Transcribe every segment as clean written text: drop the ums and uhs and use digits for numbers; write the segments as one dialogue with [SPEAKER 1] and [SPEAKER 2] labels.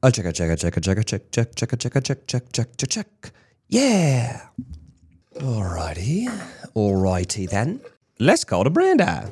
[SPEAKER 1] A check, a check, a check, a check, a check, check, check, a check, a check, check, check, check, check. Yeah. Alrighty then. Let's call the Branda.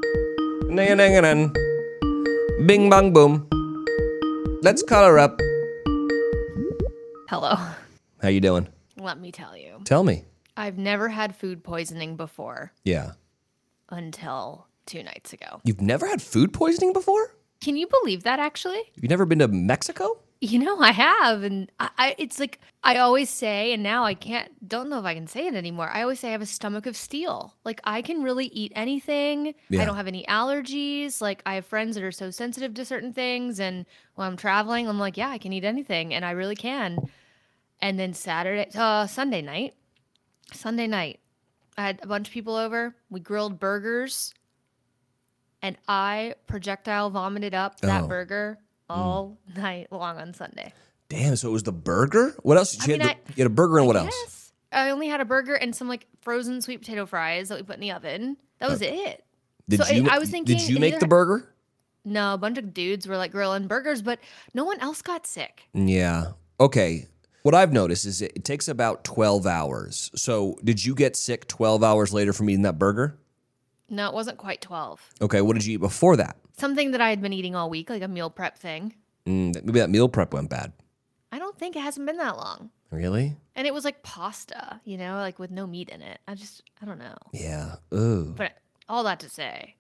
[SPEAKER 1] Bing bang boom. Let's call her up.
[SPEAKER 2] Hello.
[SPEAKER 1] How you doing?
[SPEAKER 2] Let me tell you.
[SPEAKER 1] Tell me.
[SPEAKER 2] I've never had food poisoning before
[SPEAKER 1] Yeah.
[SPEAKER 2] until 2 nights ago.
[SPEAKER 1] You've never had food poisoning before?
[SPEAKER 2] Can you believe that, actually?
[SPEAKER 1] You've never been to Mexico?
[SPEAKER 2] You know, I have. And it's like I always say, and now I don't know if I can say it anymore. I always say I have a stomach of steel. Like, I can really eat anything.
[SPEAKER 1] Yeah.
[SPEAKER 2] I don't have any allergies. Like, I have friends that are so sensitive to certain things. And when I'm traveling, I'm like, yeah, I can eat anything. And I really can. And then Sunday night, I had a bunch of people over. We grilled burgers. And I projectile vomited up that burger all night long on Sunday.
[SPEAKER 1] Damn, so it was the burger? What else? You had a burger and what else?
[SPEAKER 2] Yes. I only had a burger and some like frozen sweet potato fries that we put in the oven. That was it. I was thinking,
[SPEAKER 1] did you make the burger?
[SPEAKER 2] No, a bunch of dudes were like grilling burgers, but no one else got sick.
[SPEAKER 1] Yeah. Okay. What I've noticed is it takes about 12 hours. So did you get sick 12 hours later from eating that burger?
[SPEAKER 2] No, it wasn't quite 12.
[SPEAKER 1] Okay. What did you eat before that?
[SPEAKER 2] Something that I had been eating all week, like a meal prep thing.
[SPEAKER 1] Maybe that meal prep went bad.
[SPEAKER 2] I don't think it hasn't been that long.
[SPEAKER 1] Really?
[SPEAKER 2] And it was like pasta, like with no meat in it. I don't know.
[SPEAKER 1] Yeah. Ooh.
[SPEAKER 2] But all that to say,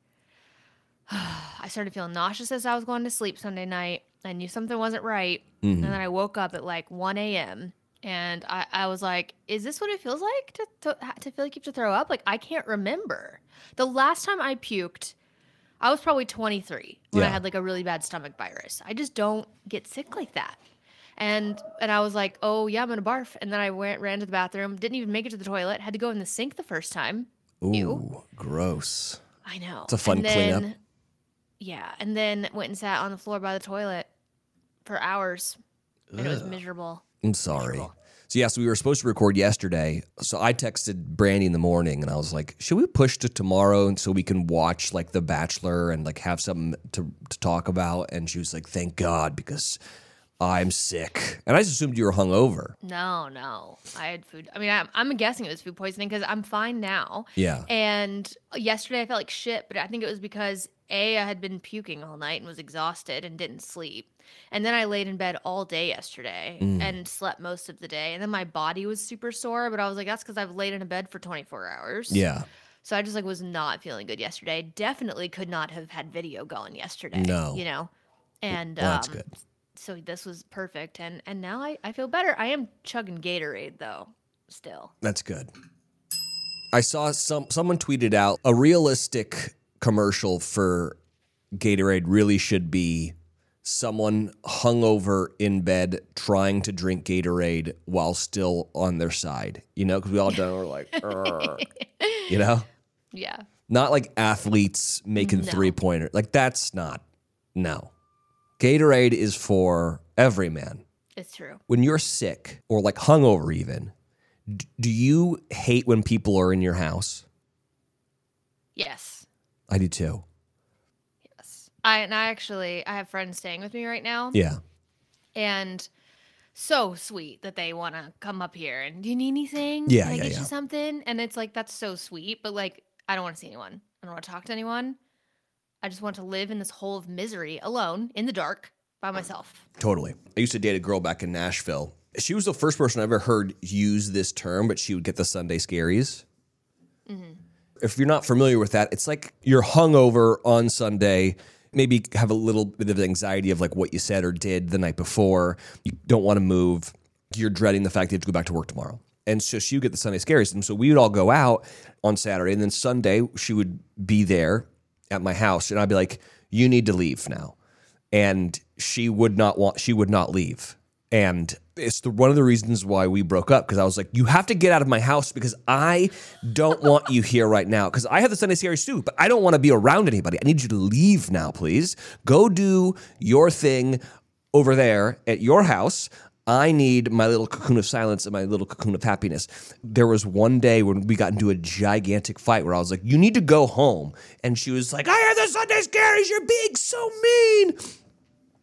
[SPEAKER 2] I started feeling nauseous as I was going to sleep Sunday night. I knew something wasn't right. And then I woke up at like 1 a.m. And I was like, is this what it feels like to feel like you have to throw up? Like, I can't remember. The last time I puked, I was probably 23 when I had like a really bad stomach virus. I just don't get sick like that. And I was like, oh yeah, I'm gonna barf. And then I ran to the bathroom, didn't even make it to the toilet, had to go in the sink the first time.
[SPEAKER 1] Ooh,
[SPEAKER 2] Ew.
[SPEAKER 1] Gross.
[SPEAKER 2] I know.
[SPEAKER 1] It's a fun cleanup.
[SPEAKER 2] Yeah, and then went and sat on the floor by the toilet for hours. And it was miserable.
[SPEAKER 1] I'm sorry. So we were supposed to record yesterday. So I texted Brandy in the morning and I was like, should we push to tomorrow and so we can watch like The Bachelor and like have something to talk about? And she was like, thank God, because I'm sick. And I just assumed you were hungover.
[SPEAKER 2] No. I had food. I mean, I'm guessing it was food poisoning because I'm fine now.
[SPEAKER 1] Yeah.
[SPEAKER 2] And yesterday I felt like shit, but I think it was because I had been puking all night and was exhausted and didn't sleep. And then I laid in bed all day yesterday and slept most of the day. And then my body was super sore, but I was like, that's because I've laid in a bed for 24 hours.
[SPEAKER 1] Yeah.
[SPEAKER 2] So I just like was not feeling good yesterday. Definitely could not have had video going yesterday.
[SPEAKER 1] No.
[SPEAKER 2] And
[SPEAKER 1] Well, that's good.
[SPEAKER 2] So this was perfect. And now I feel better. I am chugging Gatorade though, still.
[SPEAKER 1] That's good. I saw someone tweeted out a realistic commercial for Gatorade really should be someone hungover in bed trying to drink Gatorade while still on their side, because we all done we're like,
[SPEAKER 2] Yeah.
[SPEAKER 1] not like athletes making 3-pointer. Like no. Gatorade is for every man.
[SPEAKER 2] It's true.
[SPEAKER 1] When you're sick or like hungover even, do you hate when people are in your house?
[SPEAKER 2] Yes.
[SPEAKER 1] I do too.
[SPEAKER 2] I have friends staying with me right now.
[SPEAKER 1] Yeah.
[SPEAKER 2] And so sweet that they want to come up here and do you need anything?
[SPEAKER 1] Yeah,
[SPEAKER 2] Can I get
[SPEAKER 1] yeah.
[SPEAKER 2] you something? And it's like, that's so sweet. But like, I don't want to see anyone. I don't want to talk to anyone. I just want to live in this hole of misery alone in the dark by myself.
[SPEAKER 1] Totally. I used to date a girl back in Nashville. She was the first person I ever heard use this term, but she would get the Sunday scaries. Mm-hmm. If you're not familiar with that, it's like you're hungover on Sunday, maybe have a little bit of anxiety of like what you said or did the night before. You don't want to move. You're dreading the fact that you have to go back to work tomorrow. And so she would get the Sunday scaries. And so we would all go out on Saturday. And then Sunday, she would be there at my house. And I'd be like, you need to leave now. And she would not leave. And it's one of the reasons why we broke up, because I was like, you have to get out of my house because I don't want you here right now. Because I have the Sunday scaries too, but I don't want to be around anybody. I need you to leave now, please. Go do your thing over there at your house. I need my little cocoon of silence and my little cocoon of happiness. There was one day when we got into a gigantic fight where I was like, you need to go home. And she was like, I have the Sunday scaries. You're being so mean.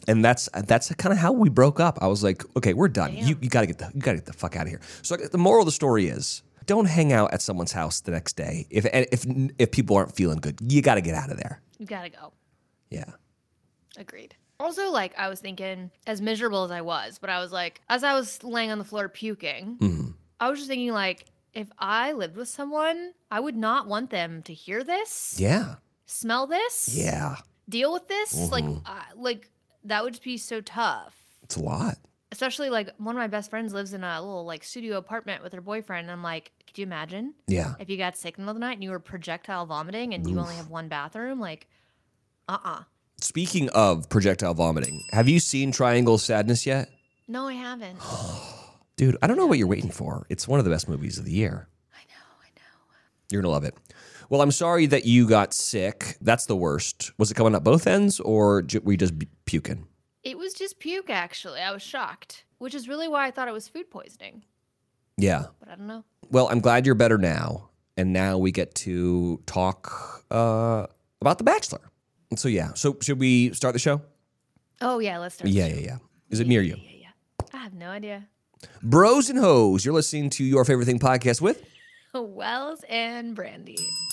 [SPEAKER 1] And that's kind of how we broke up. I was like, okay, we're done.
[SPEAKER 2] Damn.
[SPEAKER 1] You gotta get the fuck out of here. So the moral of the story is, don't hang out at someone's house the next day if people aren't feeling good. You gotta get out of there.
[SPEAKER 2] You gotta go.
[SPEAKER 1] Yeah.
[SPEAKER 2] Agreed. Also, like, I was thinking, as miserable as I was, but I was like, as I was laying on the floor puking, I was just thinking, like, if I lived with someone, I would not want them to hear this,
[SPEAKER 1] Yeah.
[SPEAKER 2] smell this,
[SPEAKER 1] Yeah.
[SPEAKER 2] deal with this. Like that would just be so tough.
[SPEAKER 1] It's a lot.
[SPEAKER 2] Especially, like, one of my best friends lives in a little, like, studio apartment with her boyfriend. And I'm like, could you imagine
[SPEAKER 1] Yeah.
[SPEAKER 2] if you got sick in the middle of the night and you were projectile vomiting and you only have one bathroom? Like,
[SPEAKER 1] Speaking of projectile vomiting, have you seen Triangle of Sadness yet?
[SPEAKER 2] No, I haven't.
[SPEAKER 1] Dude, I don't know what you're waiting for. It's one of the best movies of the year.
[SPEAKER 2] I know.
[SPEAKER 1] You're going to love it. Well, I'm sorry that you got sick. That's the worst. Was it coming up both ends, or were you just puking?
[SPEAKER 2] It was just puke, actually. I was shocked, which is really why I thought it was food poisoning.
[SPEAKER 1] Yeah.
[SPEAKER 2] But I don't know.
[SPEAKER 1] Well, I'm glad you're better now. And now we get to talk about The Bachelor. And so, yeah. So should we start the show?
[SPEAKER 2] Oh, yeah, let's start.
[SPEAKER 1] Yeah. Is it me or you?
[SPEAKER 2] Yeah. I have no idea.
[SPEAKER 1] Bros and Hoes, you're listening to Your Favorite Thing podcast with
[SPEAKER 2] Wells and Brandy.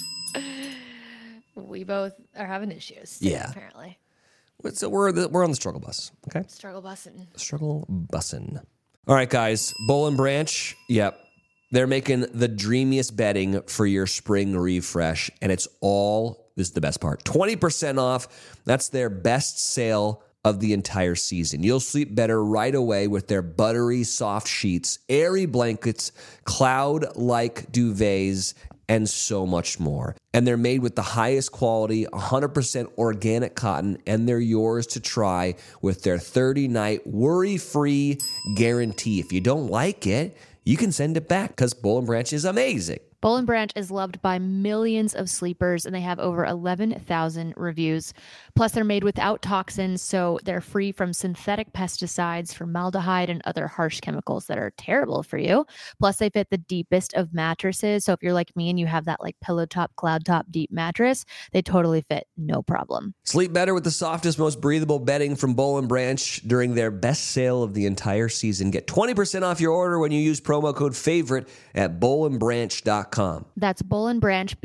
[SPEAKER 2] We both are having issues.
[SPEAKER 1] Yeah.
[SPEAKER 2] Apparently.
[SPEAKER 1] So we're on the struggle bus, okay?
[SPEAKER 2] Struggle bussin'.
[SPEAKER 1] Struggle bussin'. All right, guys. Boll and Branch, yep. They're making the dreamiest bedding for your spring refresh, and this is the best part, 20% off. That's their best sale of the entire season. You'll sleep better right away with their buttery soft sheets, airy blankets, cloud-like duvets, and so much more. And they're made with the highest quality, 100% organic cotton, and they're yours to try with their 30-night worry-free guarantee. If you don't like it, you can send it back because Boll and Branch is amazing.
[SPEAKER 2] Boll and Branch is loved by millions of sleepers, and they have over 11,000 reviews. Plus, they're made without toxins, so they're free from synthetic pesticides, formaldehyde, and other harsh chemicals that are terrible for you. Plus, they fit the deepest of mattresses. So if you're like me and you have that like pillow top, cloud top, deep mattress, they totally fit, no problem.
[SPEAKER 1] Sleep better with the softest, most breathable bedding from Boll and Branch during their best sale of the entire season. Get 20% off your order when you use promo code FAVORITE at bollandbranch.com.
[SPEAKER 2] That's Boll and Branch,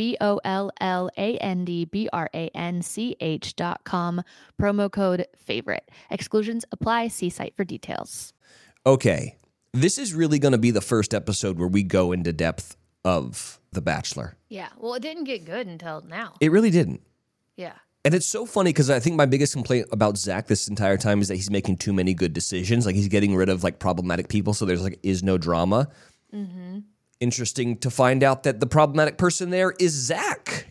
[SPEAKER 2] BOLLANDBRANCH.com. Promo code FAVORITE. Exclusions apply. See site for details.
[SPEAKER 1] Okay, this is really going to be the first episode where we go into depth of The Bachelor.
[SPEAKER 2] Yeah. Well, it didn't get good until now.
[SPEAKER 1] It really didn't.
[SPEAKER 2] Yeah.
[SPEAKER 1] And it's so funny because I think my biggest complaint about Zach this entire time is that he's making too many good decisions. Like he's getting rid of like problematic people, so there's like is no drama. Mm-hmm. Interesting to find out that the problematic person there is Zach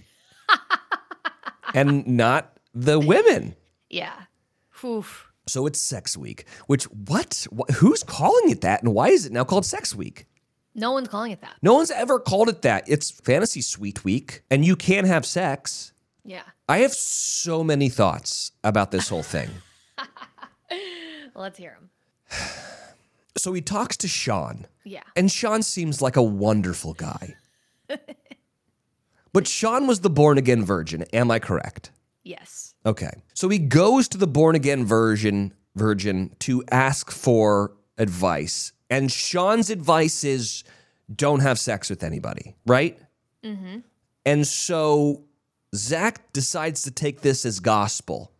[SPEAKER 1] and not the women.
[SPEAKER 2] Yeah. Whew.
[SPEAKER 1] So it's Sex Week, which who's calling it that and why is it now called Sex Week?
[SPEAKER 2] No one's calling it that.
[SPEAKER 1] No one's ever called it that. It's Fantasy Suite Week and you can have sex.
[SPEAKER 2] Yeah.
[SPEAKER 1] I have so many thoughts about this whole thing.
[SPEAKER 2] Let's hear them.
[SPEAKER 1] So he talks to Sean.
[SPEAKER 2] Yeah.
[SPEAKER 1] And Sean seems like a wonderful guy. But Sean was the born-again virgin. Am I correct?
[SPEAKER 2] Yes.
[SPEAKER 1] Okay. So he goes to the born-again virgin to ask for advice. And Sean's advice is don't have sex with anybody, right? Mm-hmm. And so Zach decides to take this as gospel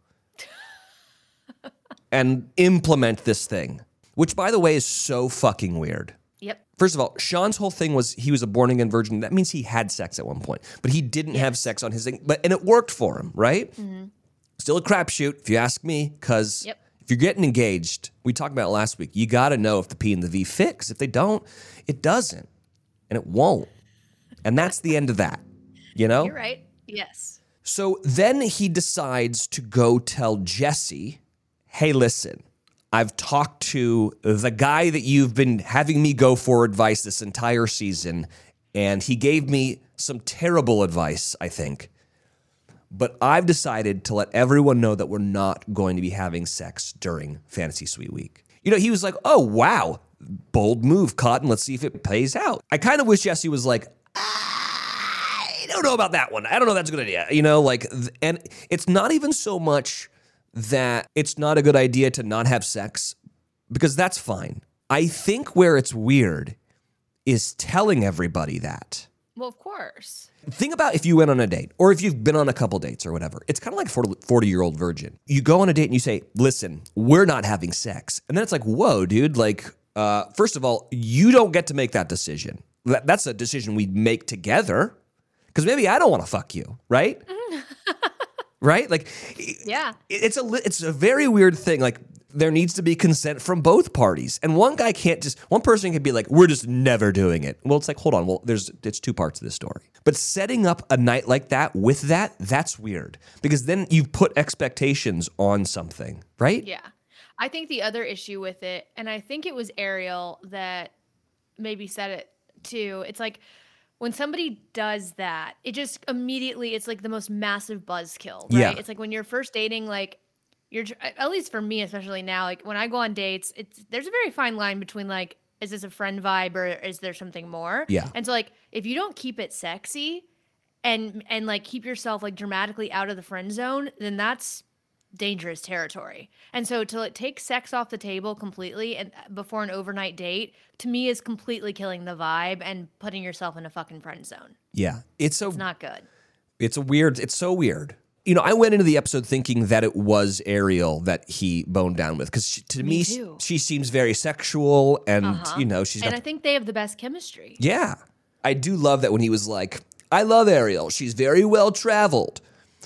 [SPEAKER 1] and implement this thing. Which, by the way, is so fucking weird.
[SPEAKER 2] Yep.
[SPEAKER 1] First of all, Sean's whole thing was he was a born-again virgin. That means he had sex at one point. But he didn't have sex on his thing. And it worked for him, right? Mm-hmm. Still a crapshoot, if you ask me, because if you're getting engaged, we talked about it last week, you got to know if the P and the V fit, because if they don't, it doesn't. And it won't. And that's the end of that, you know?
[SPEAKER 2] You're right. Yes.
[SPEAKER 1] So then he decides to go tell Jesse, hey, listen, I've talked to the guy that you've been having me go for advice this entire season, and he gave me some terrible advice, I think. But I've decided to let everyone know that we're not going to be having sex during Fantasy Suite Week. You know, he was like, oh, wow, bold move, Cotton. Let's see if it pays out. I kind of wish Jesse was like, I don't know about that one. I don't know if that's a good idea. You know, like, and it's not even so much that it's not a good idea to not have sex, because that's fine. I think where it's weird is telling everybody that.
[SPEAKER 2] Well, of course.
[SPEAKER 1] Think about if you went on a date or if you've been on a couple dates or whatever. It's kind of like a 40-year-old virgin. You go on a date and you say, listen, we're not having sex. And then it's like, whoa, dude. Like, first of all, you don't get to make that decision. That's a decision we make together, because maybe I don't want to fuck you, right? Right? Like,
[SPEAKER 2] yeah,
[SPEAKER 1] it's a very weird thing. Like, there needs to be consent from both parties. And one person can be like, we're just never doing it. Well, it's like, hold on. Well, it's two parts of this story. But setting up a night like that with that's weird, because then you've put expectations on something, right?
[SPEAKER 2] Yeah. I think the other issue with it, and I think it was Ariel that maybe said it too, it's like when somebody does that, it just immediately, it's like the most massive buzzkill, right?
[SPEAKER 1] Yeah.
[SPEAKER 2] It's like when you're first dating, like, you're, at least for me, especially now, like when I go on dates, there's a very fine line between like, is this a friend vibe or is there something more?
[SPEAKER 1] Yeah.
[SPEAKER 2] And so like, if you don't keep it sexy and like keep yourself like dramatically out of the friend zone, then that's dangerous territory. And so to like take sex off the table completely and before an overnight date, to me is completely killing the vibe and putting yourself in a fucking friend zone.
[SPEAKER 1] Yeah.
[SPEAKER 2] It's not good.
[SPEAKER 1] It's so weird. You know, I went into the episode thinking that it was Ariel that he boned down with, because to me she seems very sexual and, you know,
[SPEAKER 2] And I think they have the best chemistry.
[SPEAKER 1] Yeah. I do love that when he was like, I love Ariel. She's very well traveled.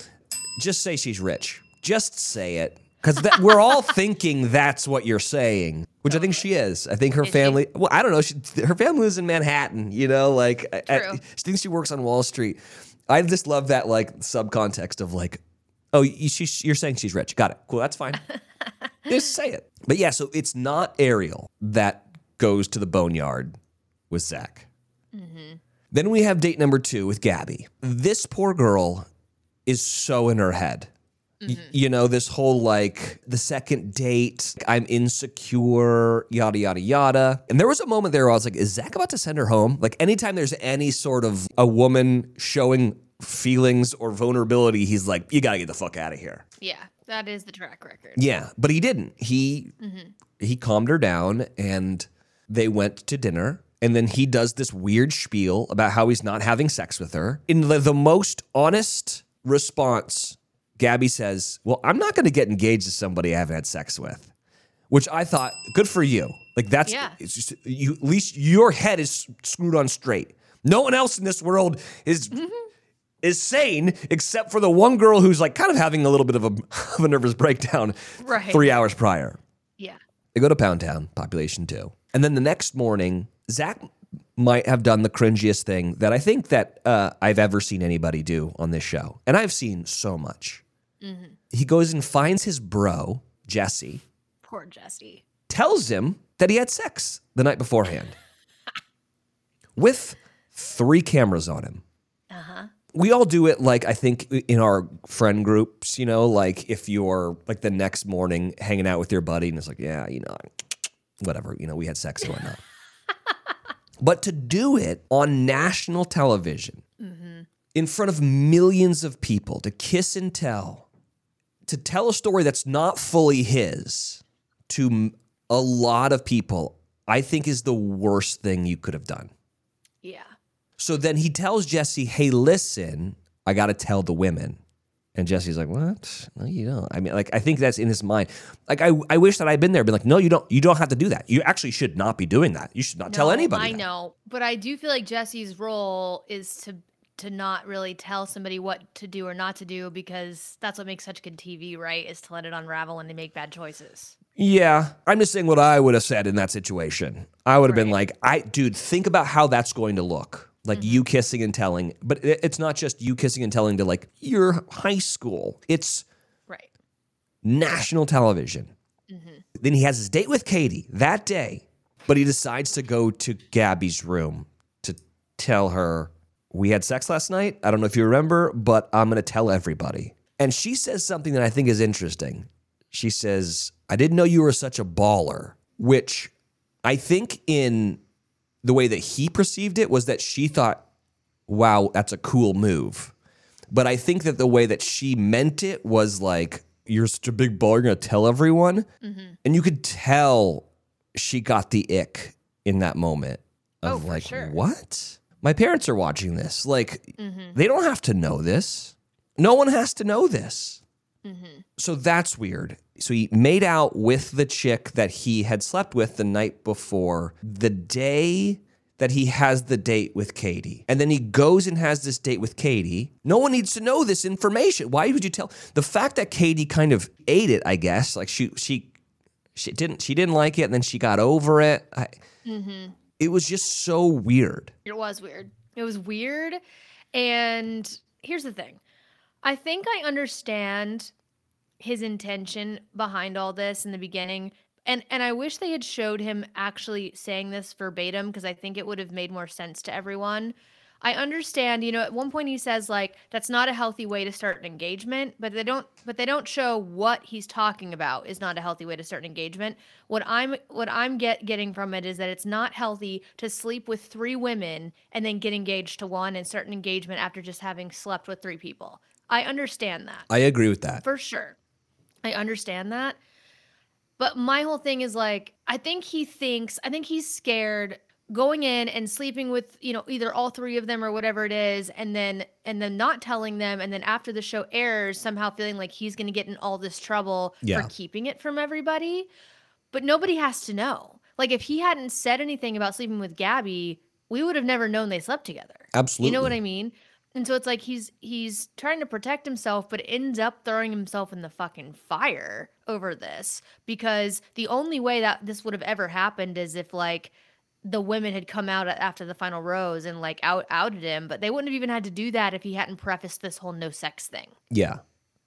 [SPEAKER 1] Just say she's rich. Just say it. Because we're all thinking that's what you're saying, which I think she is. I think her family, well, I don't know. Her family lives in Manhattan, you know, like, she thinks she works on Wall Street. I just love that, like, subcontext of like, oh, you're saying she's rich. Got it. Cool. That's fine. Just say it. But yeah, so it's not Ariel that goes to the boneyard with Zach. Mm-hmm. Then we have date number 2 with Gabby. This poor girl is so in her head. Mm-hmm. You know, this whole like the second date, I'm insecure, yada, yada, yada. And there was a moment there where I was like, is Zach about to send her home? Like anytime there's any sort of a woman showing feelings or vulnerability, he's like, you got to get the fuck out of here.
[SPEAKER 2] Yeah, that is the track record.
[SPEAKER 1] Yeah, but he didn't. He calmed her down and they went to dinner. And then he does this weird spiel about how he's not having sex with her. In the most honest response, Gabby says, well, I'm not going to get engaged to somebody I haven't had sex with, which I thought, good for you. Like that's, it's just, at least your head is screwed on straight. No one else in this world is sane except for the one girl who's like kind of having a little bit of a nervous breakdown 3 hours prior.
[SPEAKER 2] Yeah.
[SPEAKER 1] They go to Pound Town, population 2. And then the next morning, Zach might have done the cringiest thing that I think that I've ever seen anybody do on this show. And I've seen so much. Mm-hmm. He goes and finds his bro, Jesse.
[SPEAKER 2] Poor Jesse.
[SPEAKER 1] Tells him that he had sex the night beforehand. With 3 cameras on him. Uh-huh. We all do it, like, I think in our friend groups, you know, like if you're like the next morning hanging out with your buddy and it's like, yeah, you know, whatever, you know, we had sex and whatnot. But to do it on national television, in front of millions of people, to kiss and tell, to tell a story that's not fully his to a lot of people, I think is the worst thing you could have done.
[SPEAKER 2] Yeah.
[SPEAKER 1] So then he tells Jesse, hey, listen, I got to tell the women. And Jesse's like, what? No, you don't. I mean, like, I think that's in his mind. Like, I wish that I'd been there and been like, no, you don't. You don't have to do that. You actually should not be doing that. You should not tell anybody
[SPEAKER 2] I know. But I do feel like Jesse's role is to not really tell somebody what to do or not to do, because that's what makes such good TV, right? Is to let it unravel and to make bad choices.
[SPEAKER 1] Yeah. I'm just saying what I would have said in that situation. I would have been like, dude, think about how that's going to look. Like you kissing and telling, but it's not just you kissing and telling to like your high school. It's national television. Mm-hmm. Then he has his date with Katie that day, but he decides to go to Gabby's room to tell her, we had sex last night. I don't know if you remember, but I'm going to tell everybody. And she says something that I think is interesting. She says, I didn't know you were such a baller, which I think in the way that he perceived it was that she thought, wow, that's a cool move. But I think that the way that she meant it was like, you're such a big baller, you're going to tell everyone. And you could tell she got the ick in that moment of
[SPEAKER 2] for
[SPEAKER 1] like,
[SPEAKER 2] sure.
[SPEAKER 1] what? My parents are watching this. Like, they don't have to know this. No one has to know this. So that's weird. So he made out with the chick that he had slept with the night before, the day that he has the date with Katie. And then he goes and has this date with Katie. No one needs to know this information. Why would you tell? The fact that Katie kind of ate it, I guess, like she didn't like it, and then she got over it. It was just so weird.
[SPEAKER 2] It was weird. It was weird. And here's the thing. I think I understand his intention behind all this in the beginning. And I wish they had showed him actually saying this verbatim, because I think it would have made more sense to everyone. I understand, at one point he says like that's not a healthy way to start an engagement, but they don't show what he's talking about is not a healthy way to start an engagement. What I'm getting from it is that it's not healthy to sleep with 3 women and then get engaged to one and start an engagement after just having slept with 3 people. I understand that.
[SPEAKER 1] I agree with that.
[SPEAKER 2] For sure. I understand that. But my whole thing is like, I think he's scared going in and sleeping with, either all 3 of them or whatever it is, and then not telling them, and then after the show airs, somehow feeling like he's going to get in all this trouble for keeping it from everybody. But nobody has to know. Like, if he hadn't said anything about sleeping with Gabby, we would have never known they slept together.
[SPEAKER 1] Absolutely.
[SPEAKER 2] You know what I mean? And so it's like he's trying to protect himself, but ends up throwing himself in the fucking fire over this, because the only way that this would have ever happened is if like the women had come out after the final rose and like outed him, but they wouldn't have even had to do that if he hadn't prefaced this whole no sex thing.
[SPEAKER 1] Yeah.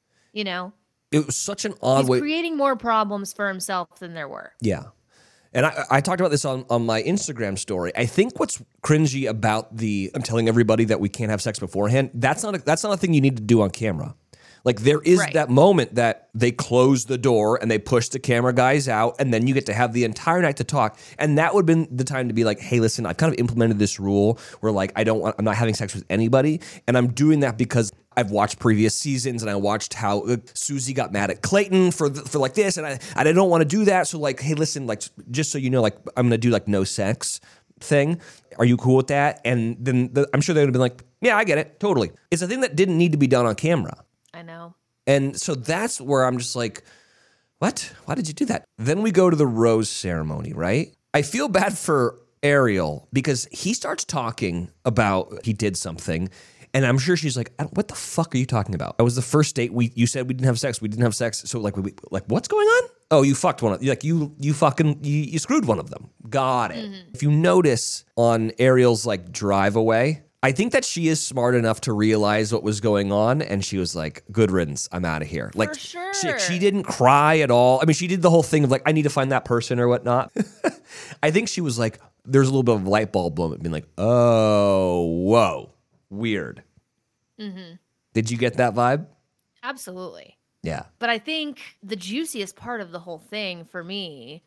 [SPEAKER 2] It
[SPEAKER 1] was such an odd way.
[SPEAKER 2] He's creating more problems for himself than there were.
[SPEAKER 1] Yeah. And I talked about this on my Instagram story. I think what's cringy about I'm telling everybody that we can't have sex beforehand, that's not a thing you need to do on camera. Like, there is that moment that they close the door and they push the camera guys out, and then you get to have the entire night to talk. And that would have been the time to be like, hey, listen, I've kind of implemented this rule where like I'm not having sex with anybody, and I'm doing that because I've watched previous seasons and I watched how Susie got mad at Clayton for like this, and I don't want to do that. So like, hey, listen, like, just so you know, like, I'm gonna do like no sex thing. Are you cool with that? And then I'm sure they would have been like, yeah, I get it, totally. It's a thing that didn't need to be done on camera.
[SPEAKER 2] I know.
[SPEAKER 1] And so that's where I'm just like, what? Why did you do that? Then we go to the rose ceremony, right? I feel bad for Ariel because he starts talking about he did something. And I'm sure she's like, what the fuck are you talking about? That was the first date. You said we didn't have sex. We didn't have sex. So like, what's going on? Oh, you fucked one of them. Like you screwed one of them. Got it. Mm-hmm. If you notice on Ariel's like drive away, I think that she is smart enough to realize what was going on, and she was like, good riddance, I'm out of here. Like,
[SPEAKER 2] for sure.
[SPEAKER 1] She didn't cry at all. I mean, she did the whole thing of like, I need to find that person or whatnot. I think she was like, there's a little bit of a light bulb moment, being like, oh, whoa, weird. Mm-hmm. Did you get that vibe?
[SPEAKER 2] Absolutely.
[SPEAKER 1] Yeah.
[SPEAKER 2] But I think the juiciest part of the whole thing for me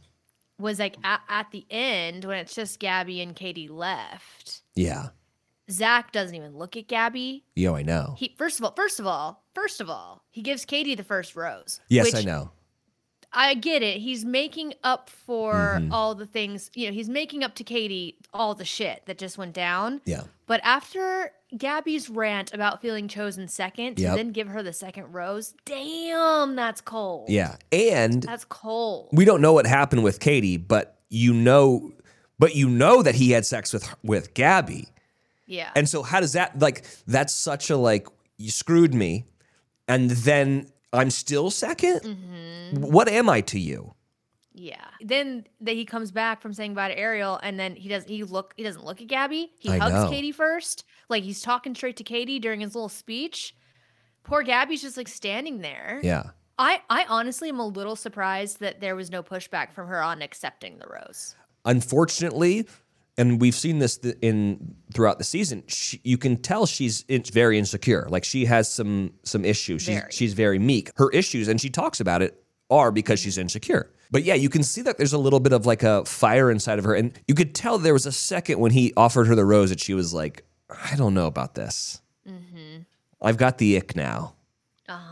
[SPEAKER 2] was like at the end when it's just Gabby and Katie left.
[SPEAKER 1] Yeah.
[SPEAKER 2] Zach doesn't even look at Gabby.
[SPEAKER 1] Yo, I know.
[SPEAKER 2] He first of all, he gives Katie the first rose.
[SPEAKER 1] Yes, I know.
[SPEAKER 2] I get it. He's making up for all the things, he's making up to Katie all the shit that just went down.
[SPEAKER 1] Yeah.
[SPEAKER 2] But after Gabby's rant about feeling chosen second to then give her the second rose, damn, that's cold.
[SPEAKER 1] Yeah. And
[SPEAKER 2] that's cold.
[SPEAKER 1] We don't know what happened with Katie, but you know that he had sex with Gabby.
[SPEAKER 2] Yeah.
[SPEAKER 1] And so how does that, like, that's such a, like, you screwed me, and then I'm still second? Mm-hmm. What am I to you?
[SPEAKER 2] Yeah. Then he comes back from saying bye to Ariel, and then he doesn't look at Gabby. He hugs Katie first. Like, he's talking straight to Katie during his little speech. Poor Gabby's just, like, standing there.
[SPEAKER 1] Yeah.
[SPEAKER 2] I honestly am a little surprised that there was no pushback from her on accepting the rose.
[SPEAKER 1] Unfortunately, and we've seen this throughout the season, you can tell she's very insecure. Like, she has some issues. She's very meek. Her issues, and she talks about it, are because she's insecure. But yeah, you can see that there's a little bit of like a fire inside of her. And you could tell there was a second when he offered her the rose that she was like, I don't know about this. Mm-hmm. I've got the ick now. Uh-huh.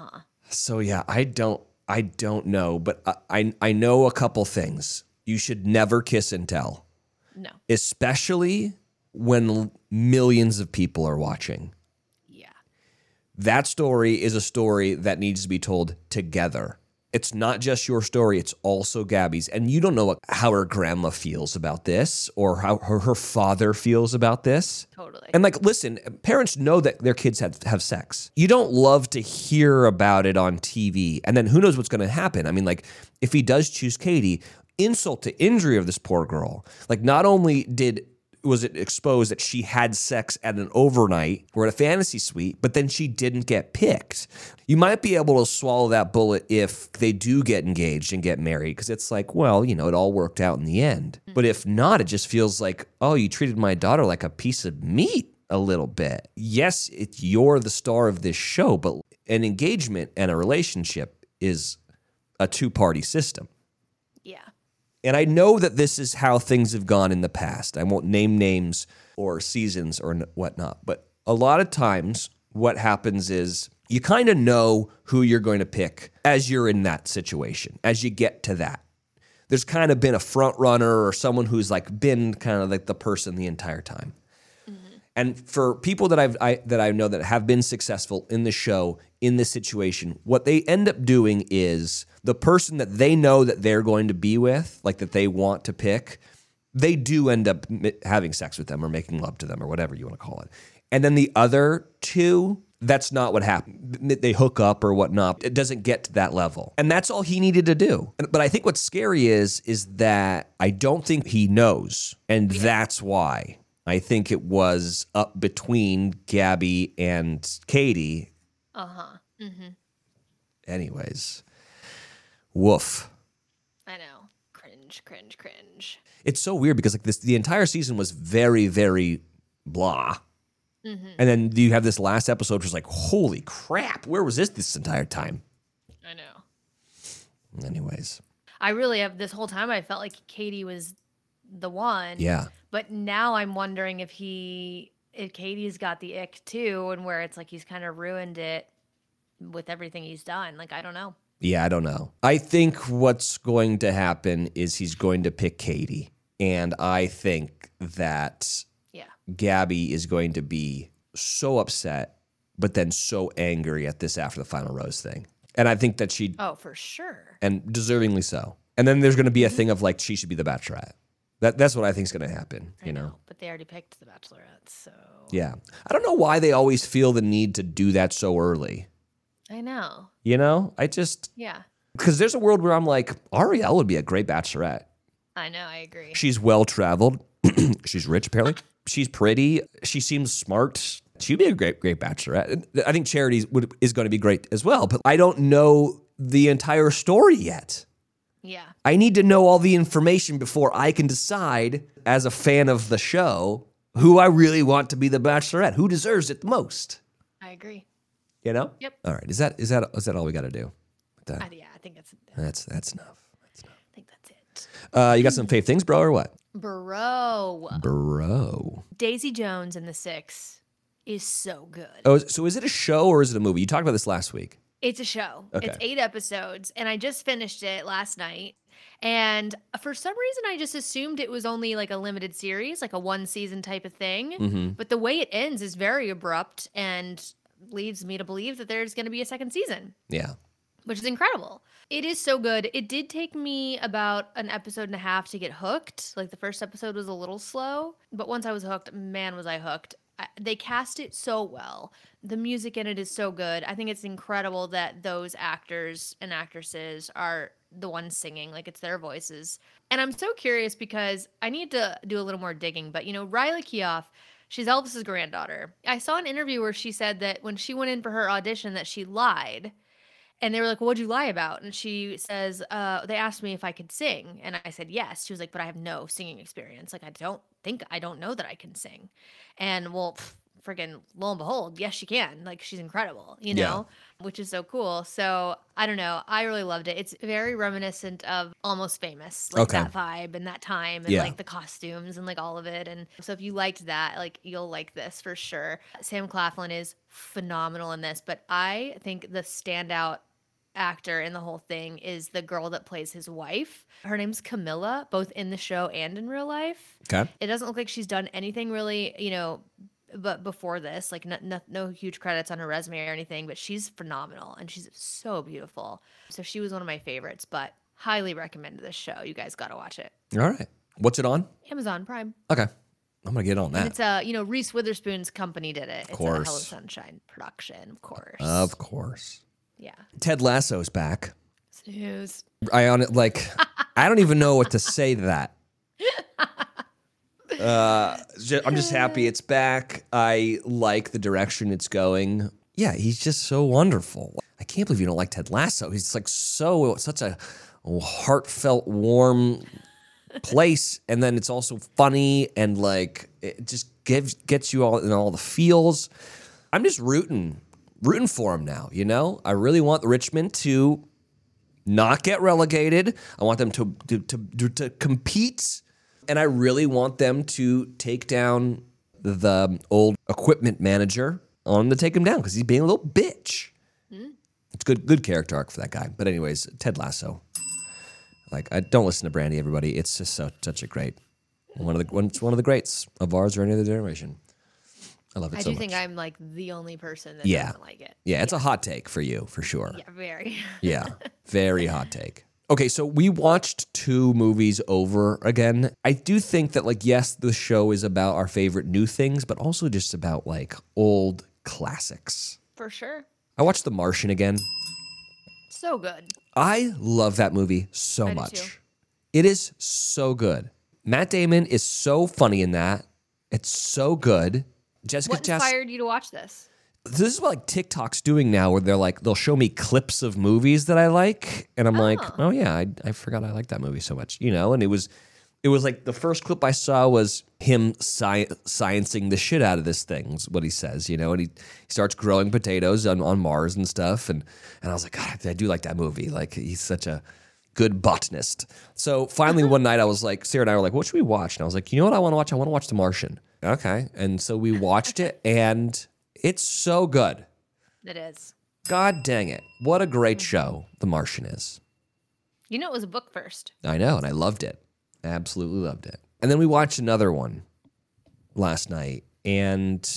[SPEAKER 1] So yeah, I don't know, but I know a couple things. You should never kiss and tell,
[SPEAKER 2] No.
[SPEAKER 1] especially when millions of people are watching.
[SPEAKER 2] Yeah.
[SPEAKER 1] That story is a story that needs to be told together. It's not just your story, it's also Gabby's. And you don't know how her grandma feels about this or how her father feels about this.
[SPEAKER 2] Totally.
[SPEAKER 1] And like, listen, parents know that their kids have sex. You don't love to hear about it on TV. And then who knows what's going to happen? I mean, like, if he does choose Katie, insult to injury of this poor girl. Like, not only was it exposed that she had sex at an overnight or at a fantasy suite, but then she didn't get picked. You might be able to swallow that bullet if they do get engaged and get married, because it's like, well, it all worked out in the end. But if not, it just feels like, oh, you treated my daughter like a piece of meat a little bit. Yes, you're the star of this show, but an engagement and a relationship is a two-party system.
[SPEAKER 2] Yeah.
[SPEAKER 1] And I know that this is how things have gone in the past. I won't name names or seasons or whatnot, but a lot of times what happens is you kind of know who you're going to pick as you're in that situation, as you get to that. There's kind of been a front runner or someone who's like been kind of like the person the entire time. And for people that I know that have been successful in the show, in this situation, what they end up doing is the person that they know that they're going to be with, like that they want to pick, they do end up having sex with them or making love to them or whatever you want to call it. And then the other two, that's not what happened. They hook up or whatnot. It doesn't get to that level. And that's all he needed to do. But I think what's scary is that I don't think he knows. And that's why. I think it was up between Gabby and Katie.
[SPEAKER 2] Uh-huh. Mm-hmm.
[SPEAKER 1] Anyways, woof.
[SPEAKER 2] I know. Cringe.
[SPEAKER 1] It's so weird because like the entire season was very, very blah. Mm-hmm. And then you have this last episode which is like, holy crap, where was this entire time?
[SPEAKER 2] I know.
[SPEAKER 1] Anyways.
[SPEAKER 2] I really have, this whole time I felt like Katie was the one.
[SPEAKER 1] Yeah.
[SPEAKER 2] But now I'm wondering if Katie's got the ick too, and where it's like he's kind of ruined it with everything he's done. Like, I don't know.
[SPEAKER 1] Yeah, I don't know. I think what's going to happen is he's going to pick Katie. And I think that Gabby is going to be so upset, but then so angry at this after the final rose thing. And I think that
[SPEAKER 2] Oh, for sure.
[SPEAKER 1] And deservingly so. And then there's going to be a thing of like, she should be the bachelorette. That's what I think is going to happen, you know?
[SPEAKER 2] But they already picked the Bachelorette, so.
[SPEAKER 1] Yeah. I don't know why they always feel the need to do that so early.
[SPEAKER 2] I know.
[SPEAKER 1] You know? I just.
[SPEAKER 2] Yeah.
[SPEAKER 1] Because there's a world where I'm like, Ariel would be a great bachelorette.
[SPEAKER 2] I know, I agree.
[SPEAKER 1] She's well-traveled. She's rich, apparently. She's pretty. She seems smart. She'd be a great bachelorette. I think Charity is going to be great as well, but I don't know the entire story yet.
[SPEAKER 2] Yeah.
[SPEAKER 1] I need to know all the information before I can decide, as a fan of the show, who I really want to be the bachelorette, who deserves it the most.
[SPEAKER 2] I agree.
[SPEAKER 1] You know?
[SPEAKER 2] Yep.
[SPEAKER 1] All right. Is that all we got to do?
[SPEAKER 2] Yeah, I think that's
[SPEAKER 1] enough.
[SPEAKER 2] I think that's it.
[SPEAKER 1] You got some fave things, bro, or what?
[SPEAKER 2] Bro. Daisy Jones and the Six is so good.
[SPEAKER 1] Oh, so is it a show or is it a movie? You talked about this last week.
[SPEAKER 2] It's a show.
[SPEAKER 1] Okay.
[SPEAKER 2] It's 8 episodes, and I just finished it last night. And for some reason, I just assumed it was only like a limited series, like a 1-season type of thing.
[SPEAKER 1] Mm-hmm.
[SPEAKER 2] But the way it ends is very abrupt and leads me to believe that there's going to be a second season.
[SPEAKER 1] Yeah.
[SPEAKER 2] Which is incredible. It is so good. It did take me about an episode and a half to get hooked. Like the first episode was a little slow, but once I was hooked, man, was I hooked. They cast it so well. The music in it is so good. I think it's incredible that those actors and actresses are the ones singing. Like, it's their voices. And I'm so curious because I need to do a little more digging. But, Riley Keough, she's Elvis's granddaughter. I saw an interview where she said that when she went in for her audition that she lied. And they were like, well, what'd you lie about? And she says, they asked me if I could sing. And I said, yes. She was like, but I have no singing experience. Like, I don't know that I can sing. And well, friggin' lo and behold, yes, she can. Like, she's incredible, which is so cool. So I don't know. I really loved it. It's very reminiscent of Almost Famous, like that vibe and that time and like the costumes and like all of it. And so if you liked that, like, you'll like this for sure. Sam Claflin is phenomenal in this, but I think the standout actor in the whole thing is the girl that plays his wife. Her name's Camilla, both in the show and in real life.
[SPEAKER 1] Okay.
[SPEAKER 2] It doesn't look like she's done anything really, but before this, like no huge credits on her resume or anything, but she's phenomenal and she's so beautiful. So she was one of my favorites, but highly recommend this show. You guys got to watch it.
[SPEAKER 1] All right. What's it on?
[SPEAKER 2] Amazon Prime.
[SPEAKER 1] Okay. I'm going to get on
[SPEAKER 2] And
[SPEAKER 1] that.
[SPEAKER 2] it's Reese Witherspoon's company did it. It's a
[SPEAKER 1] course.
[SPEAKER 2] Hello Sunshine production, of course.
[SPEAKER 1] Of course.
[SPEAKER 2] Yeah.
[SPEAKER 1] Ted Lasso's back.
[SPEAKER 2] Snooze.
[SPEAKER 1] I don't even know what to say to that. I'm just happy it's back. I like the direction it's going. Yeah, he's just so wonderful. I can't believe you don't like Ted Lasso. He's like such a heartfelt, warm place, and then it's also funny and like it just gets you all in all the feels. I'm just rooting for him now. I really want Richmond to not get relegated. I want them to compete. And I really want them to take down the old equipment manager. I want him to take him down because he's being a little bitch. It's good character arc for that guy. But anyways, Ted Lasso. Like, I don't listen to Brandy, everybody. It's just such a great it's one of the greats of ours or any other generation. I love it so much.
[SPEAKER 2] I do think I'm like the only person that doesn't like it.
[SPEAKER 1] Yeah, it's a hot take for you, for sure.
[SPEAKER 2] Yeah, very.
[SPEAKER 1] Yeah, very hot take. Okay, so we watched 2 movies over again. I do think that, like, yes, the show is about our favorite new things, but also just about, like, old classics.
[SPEAKER 2] For sure.
[SPEAKER 1] I watched The Martian again.
[SPEAKER 2] So good.
[SPEAKER 1] I love that movie so
[SPEAKER 2] I do
[SPEAKER 1] much.
[SPEAKER 2] too.
[SPEAKER 1] It is so good. Matt Damon is so funny in that. It's so good. Jessica
[SPEAKER 2] What inspired you to watch this?
[SPEAKER 1] This is what like TikTok's doing now, where they'll show me clips of movies that I like, and I'm like, oh yeah, I forgot I like that movie so much, And it was like the first clip I saw was him sciencing the shit out of this thing, is what he says, And he starts growing potatoes on Mars and stuff, and I was like, God, I do like that movie. Like he's such a good botanist. So finally one night I was like, Sarah and I were like, what should we watch? And I was like, you know what I want to watch? I want to watch The Martian. Okay, and so we watched it, and it's so good.
[SPEAKER 2] It is.
[SPEAKER 1] God dang it. What a great show The Martian is.
[SPEAKER 2] It was a book first.
[SPEAKER 1] I know, and I loved it. Absolutely loved it. And then we watched another one last night, and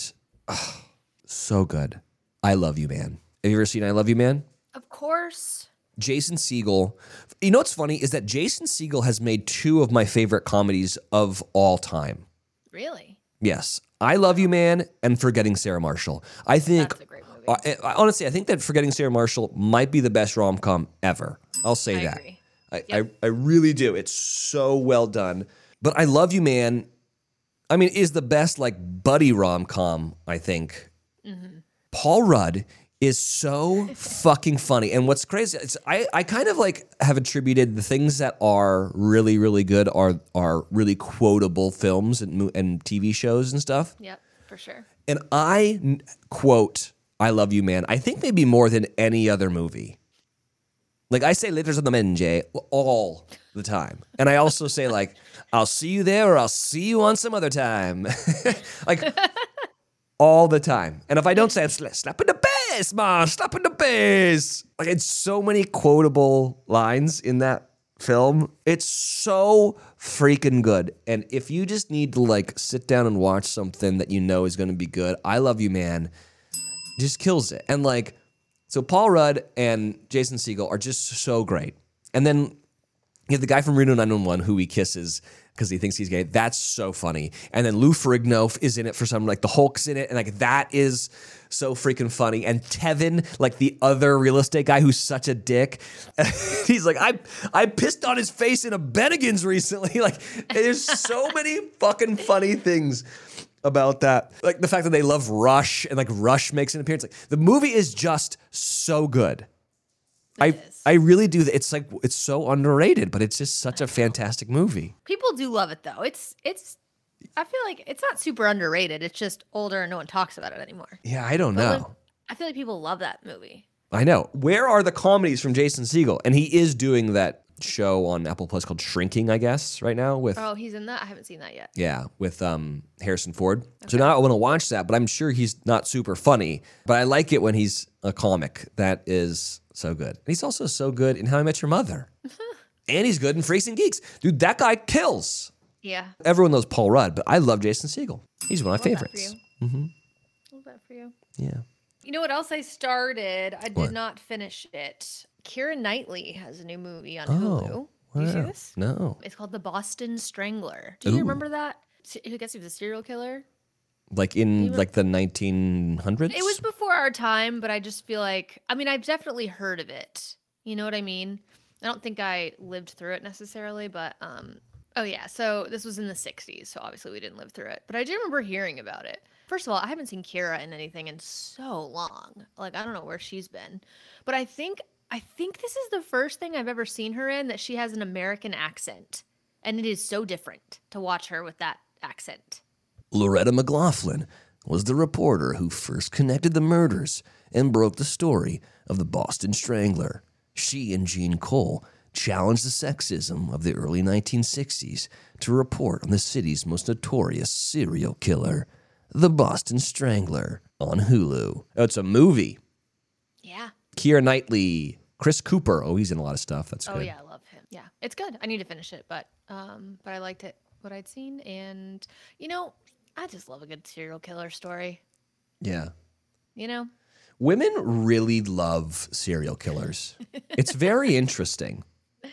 [SPEAKER 1] so good. I Love You, Man. Have you ever seen I Love You, Man?
[SPEAKER 2] Of course.
[SPEAKER 1] Jason Segel. You know what's funny is that Jason Segel has made 2 of my favorite comedies of all time.
[SPEAKER 2] Really?
[SPEAKER 1] Yes. I Love You, Man, and Forgetting Sarah Marshall. I think,
[SPEAKER 2] That's a great movie.
[SPEAKER 1] honestly, I think that Forgetting Sarah Marshall might be the best rom-com ever. I'll say that.
[SPEAKER 2] Agree.
[SPEAKER 1] I really do. It's so well done. But I Love You, Man, I mean, is the best like buddy rom-com, I think. Mm-hmm. Paul Rudd is so fucking funny. And what's crazy is I kind of like have attributed the things that are really, really good are really quotable films and TV shows and stuff.
[SPEAKER 2] Yep, for sure.
[SPEAKER 1] And I quote I Love You, Man, I think maybe more than any other movie. Like I say letters on the menge all the time. And I also say like, I'll see you there or I'll see you on some other time. Like all the time. And if I don't say it, slap in the face, man, slap in the face. Like it's so many quotable lines in that film. It's so freaking good. And if you just need to like sit down and watch something that you know is going to be good, I Love You, Man just kills it. And like, so Paul Rudd and Jason Segel are just so great. And then you have the guy from Reno 911 who he kisses because he thinks he's gay. That's so funny. And then Lou Ferrigno is in it for some, like the Hulk's in it. And like that is so freaking funny. And Tevin, like the other real estate guy who's such a dick. He's like, I pissed on his face in a Bennigan's recently. Like there's so many fucking funny things about that. Like the fact that they love Rush and like Rush makes an appearance. Like the movie is just so good. I really do. It's like, it's so underrated, but it's just such a fantastic movie.
[SPEAKER 2] People do love it though. It's I feel like it's not super underrated. It's just older and no one talks about it anymore.
[SPEAKER 1] Yeah, I don't know.
[SPEAKER 2] I feel like people love that movie.
[SPEAKER 1] I know. Where are the comedies from Jason Segel? And he is doing that show on Apple Plus called Shrinking, I guess, right now with
[SPEAKER 2] he's in that? I haven't seen that yet.
[SPEAKER 1] Yeah, with Harrison Ford. Okay. So now I want to watch that, but I'm sure he's not super funny. But I like it when he's a comic. That is So good. And he's also so good in How I Met Your Mother. And he's good in Freaks and Geeks. Dude, that guy kills.
[SPEAKER 2] Yeah.
[SPEAKER 1] Everyone knows Paul Rudd, but I love Jason Segel. He's one of my favorites.
[SPEAKER 2] Love that for you.
[SPEAKER 1] Yeah.
[SPEAKER 2] You know what else I started? I
[SPEAKER 1] What?
[SPEAKER 2] did not finish it. Keira Knightley has a new movie on Hulu. Do you see
[SPEAKER 1] Wow.
[SPEAKER 2] this?
[SPEAKER 1] No.
[SPEAKER 2] It's called The Boston Strangler. Do you remember that? I guess he was a serial killer.
[SPEAKER 1] Like in like the 1900s?
[SPEAKER 2] It was before our time, but I just feel like, I mean, I've definitely heard of it. You know what I mean? I don't think I lived through it necessarily, but oh yeah, so this was in the 60s, so obviously we didn't live through it. But I do remember hearing about it. First of all, I haven't seen Keira in anything in so long. Like, I don't know where she's been. But I think this is the first thing I've ever seen her in that she has an American accent. And it is so different to watch her with that accent.
[SPEAKER 1] Loretta McLaughlin was the reporter who first connected the murders and broke the story of the Boston Strangler. She and Gene Cole challenged the sexism of the early 1960s to report on the city's most notorious serial killer, the Boston Strangler, on Hulu. Oh, it's a movie.
[SPEAKER 2] Yeah.
[SPEAKER 1] Keira Knightley, Chris Cooper. Oh, he's in a lot of stuff. That's good.
[SPEAKER 2] Oh yeah, I love him. Yeah, it's good. I need to finish it, but I liked it, what I'd seen, and I just love a good serial killer story.
[SPEAKER 1] Yeah.
[SPEAKER 2] Women
[SPEAKER 1] really love serial killers. It's very interesting.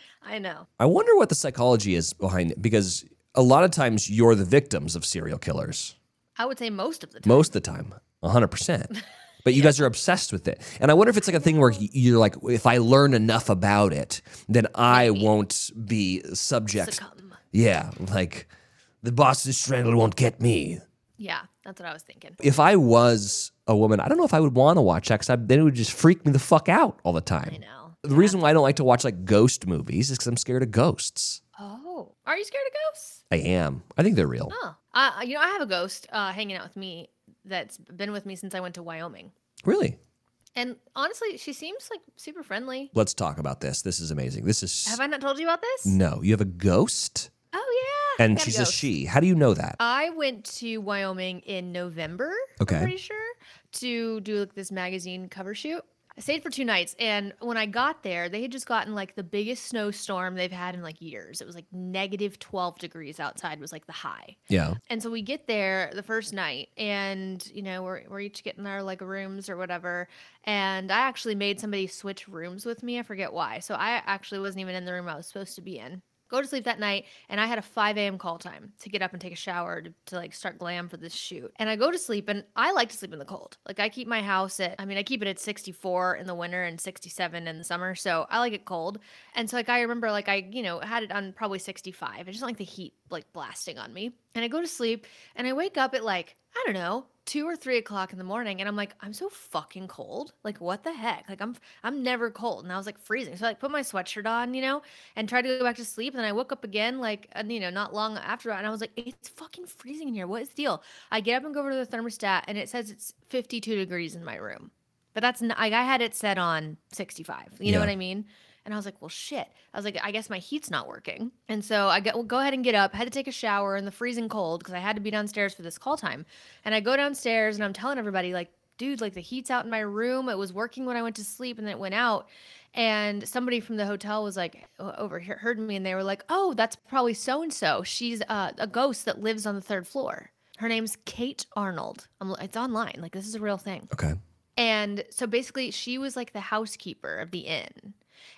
[SPEAKER 2] I know.
[SPEAKER 1] I wonder what the psychology is behind it, because a lot of times you're the victims of serial killers.
[SPEAKER 2] I would say most of the time.
[SPEAKER 1] Most of the time, 100%. But you guys are obsessed with it. And I wonder if it's like a thing where you're like, if I learn enough about it, then I won't be subject.
[SPEAKER 2] Succumb.
[SPEAKER 1] Yeah, like the Boston Strangler won't get me.
[SPEAKER 2] Yeah, that's what I was thinking.
[SPEAKER 1] If I was a woman, I don't know if I would want to watch that, because then it would just freak me the fuck out all the time.
[SPEAKER 2] I know.
[SPEAKER 1] The reason why I don't like to watch like ghost movies is because I'm scared of ghosts.
[SPEAKER 2] Oh, are you scared of ghosts?
[SPEAKER 1] I am. I think they're real.
[SPEAKER 2] Oh, I have a ghost hanging out with me that's been with me since I went to Wyoming.
[SPEAKER 1] Really?
[SPEAKER 2] And honestly, she seems like super friendly.
[SPEAKER 1] Let's talk about this. This is amazing. This is...
[SPEAKER 2] Have I not told you about this?
[SPEAKER 1] No. You have a ghost?
[SPEAKER 2] Oh, yeah.
[SPEAKER 1] And she's a she. How do you know that?
[SPEAKER 2] I went to Wyoming in November,
[SPEAKER 1] Okay.
[SPEAKER 2] I'm pretty sure, to do like this magazine cover shoot. I stayed for 2 nights, and when I got there, they had just gotten like the biggest snowstorm they've had in like years. It was like negative 12 degrees outside was like the high.
[SPEAKER 1] Yeah.
[SPEAKER 2] And so we get there the first night, and we're each getting our like rooms or whatever. And I actually made somebody switch rooms with me. I forget why. So I actually wasn't even in the room I was supposed to be in. Go to sleep that night, and I had a 5 a.m. call time to get up and take a shower to like start glam for this shoot. And I go to sleep, and I like to sleep in the cold. Like I keep my house I keep it at 64 in the winter and 67 in the summer. So I like it cold. And so like I remember like I, had it on probably 65. I just don't like the heat like blasting on me. And I go to sleep, and I wake up at like, I don't know, 2 or 3 o'clock in the morning, and I'm like, I'm so fucking cold. Like, what the heck? Like, I'm never cold, and I was like freezing. So I like put my sweatshirt on, and tried to go back to sleep. And then I woke up again, like, not long after that, and I was like, it's fucking freezing in here. What is the deal? I get up and go over to the thermostat, and it says it's 52 degrees in my room, but that's not, like, I had it set on 65. You know what I mean? And I was like, well, shit. I was like, I guess my heat's not working. And so I go ahead and get up, had to take a shower in the freezing cold because I had to be downstairs for this call time. And I go downstairs, and I'm telling everybody, like, dude, like the heat's out in my room. It was working when I went to sleep, and then it went out. And somebody from the hotel was like, overheard me, and they were like, oh, that's probably so-and-so. She's a ghost that lives on the 3rd floor. Her name's Kate Arnold. It's online. Like, this is a real thing.
[SPEAKER 1] Okay.
[SPEAKER 2] And so basically she was like the housekeeper of the inn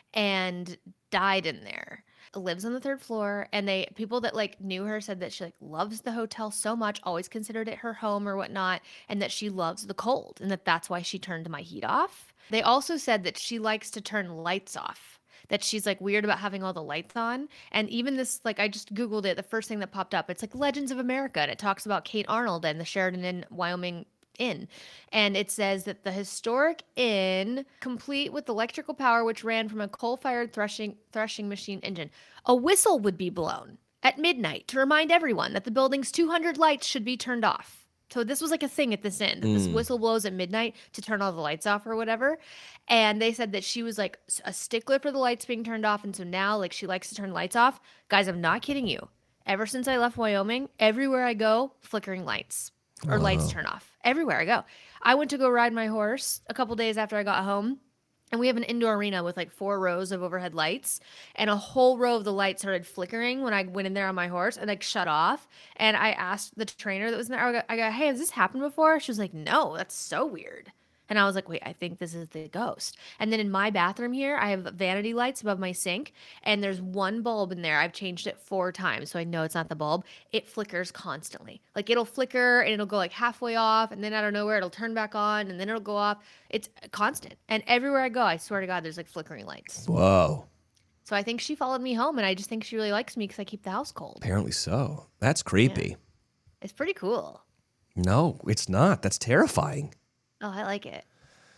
[SPEAKER 2] and died in there. Lives on the 3rd floor, and people that like knew her said that she like loves the hotel so much, always considered it her home or whatnot, and that she loves the cold, and that's why she turned my heat off. They also said that she likes to turn lights off, that she's like weird about having all the lights on. And even this, like, I just Googled it, the first thing that popped up, it's like Legends of America, and it talks about Kate Arnold and the Sheridan Inn Wyoming Inn. And it says that the historic inn, complete with electrical power which ran from a coal-fired threshing machine engine, a whistle would be blown at midnight to remind everyone that the building's 200 lights should be turned off. So this was like a thing at this inn, that this whistle blows at midnight to turn all the lights off or whatever. And they said that she was like a stickler for the lights being turned off, and so now like she likes to turn lights off. Guys, I'm not kidding you. Ever since I left Wyoming, everywhere I go, flickering lights. Or lights turn off everywhere I go. I went to go ride my horse a couple days after I got home, And we have an indoor arena with like 4 rows of overhead lights, and a whole row of the lights started flickering when I went in there on my horse and like shut off. And I asked the trainer that was in there, I go, hey, has this happened before? She was like, no, that's so weird. And I was like, wait, I think this is the ghost. And then in my bathroom here, I have vanity lights above my sink, and there's one bulb in there. I've changed it 4 times, so I know it's not the bulb. It flickers constantly. Like it'll flicker and it'll go like halfway off, and then out of nowhere it'll turn back on, and then it'll go off. It's constant. And everywhere I go, I swear to God, there's like flickering lights.
[SPEAKER 1] Whoa.
[SPEAKER 2] So I think she followed me home, and I just think she really likes me because I keep the house cold.
[SPEAKER 1] Apparently so. That's creepy.
[SPEAKER 2] Yeah. It's pretty cool.
[SPEAKER 1] No, it's not. That's terrifying.
[SPEAKER 2] Oh, I like it.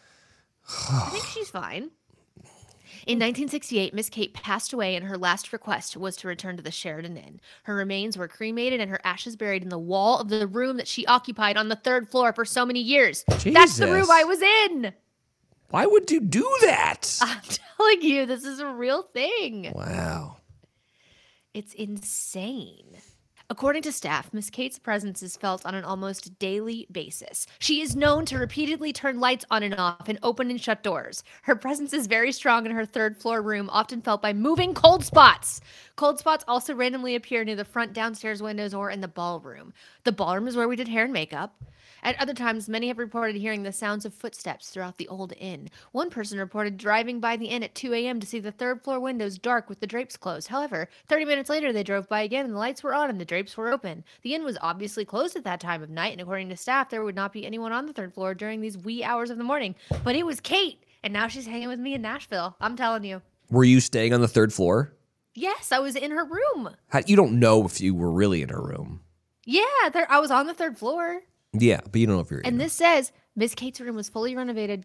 [SPEAKER 2] I think she's fine. In 1968, Miss Kate passed away, and her last request was to return to the Sheridan Inn. Her remains were cremated and her ashes buried in the wall of the room that she occupied on the 3rd floor for so many years.
[SPEAKER 1] Jesus.
[SPEAKER 2] That's the room I was in.
[SPEAKER 1] Why would you do that?
[SPEAKER 2] I'm telling you, this is a real thing.
[SPEAKER 1] Wow.
[SPEAKER 2] It's insane. According to staff, Miss Kate's presence is felt on an almost daily basis. She is known to repeatedly turn lights on and off and open and shut doors. Her presence is very strong in her 3rd floor room, often felt by moving cold spots. Cold spots also randomly appear near the front downstairs windows or in the ballroom. The ballroom is where we did hair and makeup. At other times, many have reported hearing the sounds of footsteps throughout the old inn. One person reported driving by the inn at 2 a.m. to see the 3rd floor windows dark with the drapes closed. However, 30 minutes later, they drove by again and the lights were on and the drapes were open. The inn was obviously closed at that time of night, and according to staff, there would not be anyone on the 3rd floor during these wee hours of the morning. But it was Kate, and now she's hanging with me in Nashville. I'm telling you.
[SPEAKER 1] Were you staying on the 3rd floor?
[SPEAKER 2] Yes, I was in her room.
[SPEAKER 1] You don't know if you were really in her room.
[SPEAKER 2] Yeah, I was on the 3rd floor.
[SPEAKER 1] Yeah, but you don't know if you're in
[SPEAKER 2] And
[SPEAKER 1] her.
[SPEAKER 2] this says, Miss Kate's room was fully renovated.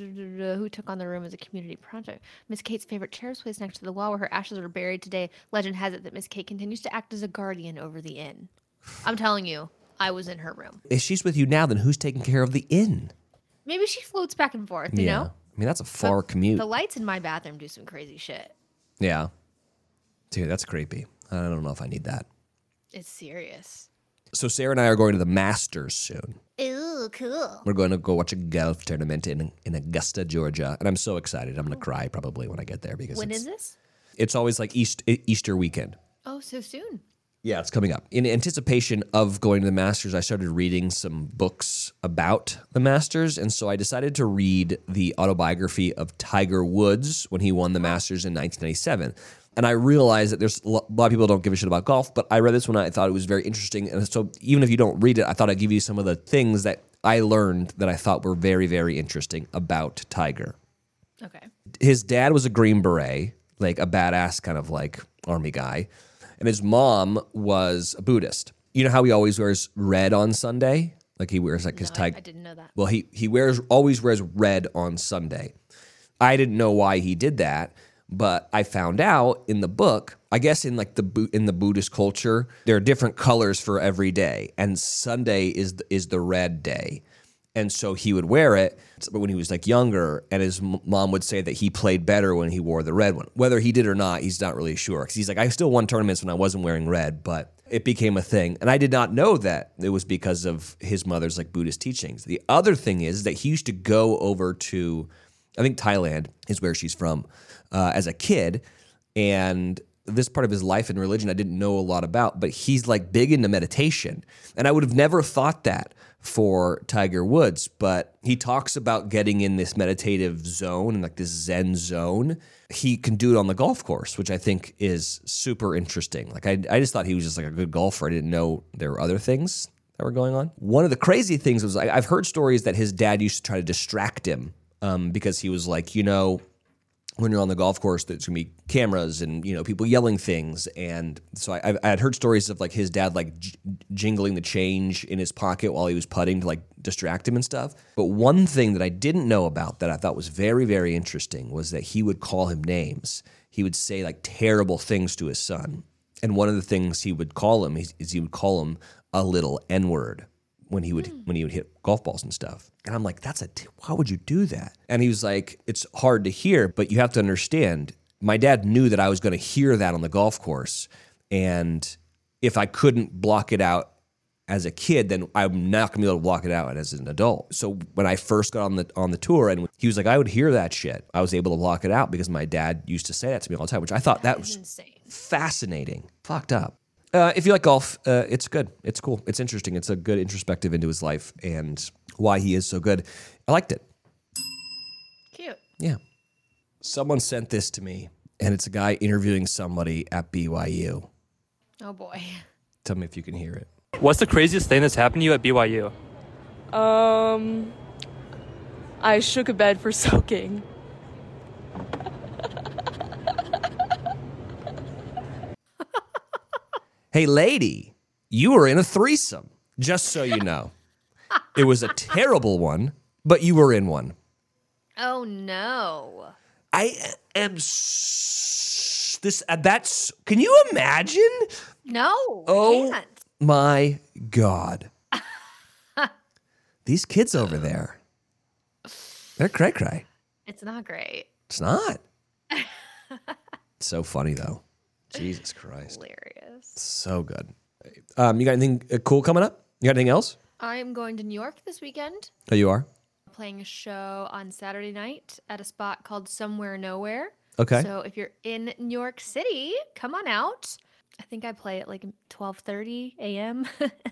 [SPEAKER 2] Who took on the room as a community project? Miss Kate's favorite chair is placed next to the wall where her ashes are buried today. Legend has it that Miss Kate continues to act as a guardian over the inn. I'm telling you, I was in her room.
[SPEAKER 1] If she's with you now, then who's taking care of the inn?
[SPEAKER 2] Maybe she floats back and forth, you know?
[SPEAKER 1] I mean, that's a far commute.
[SPEAKER 2] The lights in my bathroom do some crazy shit.
[SPEAKER 1] Yeah. Dude, that's creepy. I don't know if I need that.
[SPEAKER 2] It's serious.
[SPEAKER 1] So Sarah and I are going to the Masters soon.
[SPEAKER 2] Ooh, cool.
[SPEAKER 1] We're going to go watch a golf tournament in Augusta, Georgia. And I'm so excited. I'm going to cry probably when I get there because
[SPEAKER 2] When is this?
[SPEAKER 1] it's always like Easter weekend.
[SPEAKER 2] Oh, so soon.
[SPEAKER 1] Yeah, it's coming up. In anticipation of going to the Masters, I started reading some books about the Masters. And so I decided to read the autobiography of Tiger Woods when he won the Masters in 1997. And I realized that there's a lot of people don't give a shit about golf, but I read this one and I thought it was very interesting. And so even if you don't read it, I thought I'd give you some of the things that I learned that I thought were very, very interesting about Tiger.
[SPEAKER 2] Okay.
[SPEAKER 1] His dad was a Green Beret, like a badass kind of like army guy. And his mom was a Buddhist. You know how he always wears red on Sunday? Like he wears like his tiger.
[SPEAKER 2] I didn't know that.
[SPEAKER 1] Well, he always wears red on Sunday. I didn't know why he did that, but I found out in the book. I guess in like in the Buddhist culture, there are different colors for every day, and Sunday is the red day. And so he would wear it when he was like younger, and his mom would say that he played better when he wore the red one. Whether he did or not, he's not really sure. Because he's like, I still won tournaments when I wasn't wearing red, but it became a thing. And I did not know that it was because of his mother's like Buddhist teachings. The other thing is that he used to go over to, I think Thailand is where she's from, as a kid, and this part of his life and religion I didn't know a lot about, but he's like big into meditation. And I would have never thought that for Tiger Woods, but he talks about getting in this meditative zone and like this Zen zone. He can do it on the golf course, which I think is super interesting. Like I just thought he was just like a good golfer. I didn't know there were other things that were going on. One of the crazy things was I've heard stories that his dad used to try to distract him because he was like, when you're on the golf course, there's gonna be cameras and people yelling things, and so I had heard stories of like his dad like jingling the change in his pocket while he was putting to like distract him and stuff. But one thing that I didn't know about that I thought was very, very interesting was that he would call him names. He would say like terrible things to his son, and one of the things he would call him is he would call him a little N-word when he would hit golf balls and stuff. And I'm like, why would you do that? And he was like, it's hard to hear, but you have to understand, my dad knew that I was going to hear that on the golf course. And if I couldn't block it out as a kid, then I'm not gonna be able to block it out as an adult. So when I first got on the tour, and he was like, I would hear that shit, I was able to block it out because my dad used to say that to me all the time, which I thought that was
[SPEAKER 2] insane.
[SPEAKER 1] fascinating. Fucked up. If you like golf, it's good. It's cool. It's interesting. It's a good introspective into his life and why he is so good. I liked it.
[SPEAKER 2] Cute.
[SPEAKER 1] Yeah. Someone sent this to me, and it's a guy interviewing somebody at BYU.
[SPEAKER 2] Oh boy.
[SPEAKER 1] Tell me if you can hear it.
[SPEAKER 3] What's the craziest thing that's happened to you at BYU?
[SPEAKER 4] I shook a bed for soaking.
[SPEAKER 1] Hey, lady, you were in a threesome, just so you know. It was a terrible one, but you were in one.
[SPEAKER 2] Oh no.
[SPEAKER 1] I am that's, can you imagine?
[SPEAKER 2] No.
[SPEAKER 1] Oh.
[SPEAKER 2] Can't.
[SPEAKER 1] My God. These kids over there, they're cray-cray.
[SPEAKER 2] It's not great.
[SPEAKER 1] It's not. So funny, though. Jesus Christ.
[SPEAKER 2] Hilarious.
[SPEAKER 1] So good. You got anything cool coming up? You got anything else?
[SPEAKER 2] I'm going to New York this weekend.
[SPEAKER 1] Oh, you are?
[SPEAKER 2] Playing a show on Saturday night at a spot called Somewhere Nowhere.
[SPEAKER 1] Okay.
[SPEAKER 2] So if you're in New York City, come on out. I think I play at like 12:30 a.m.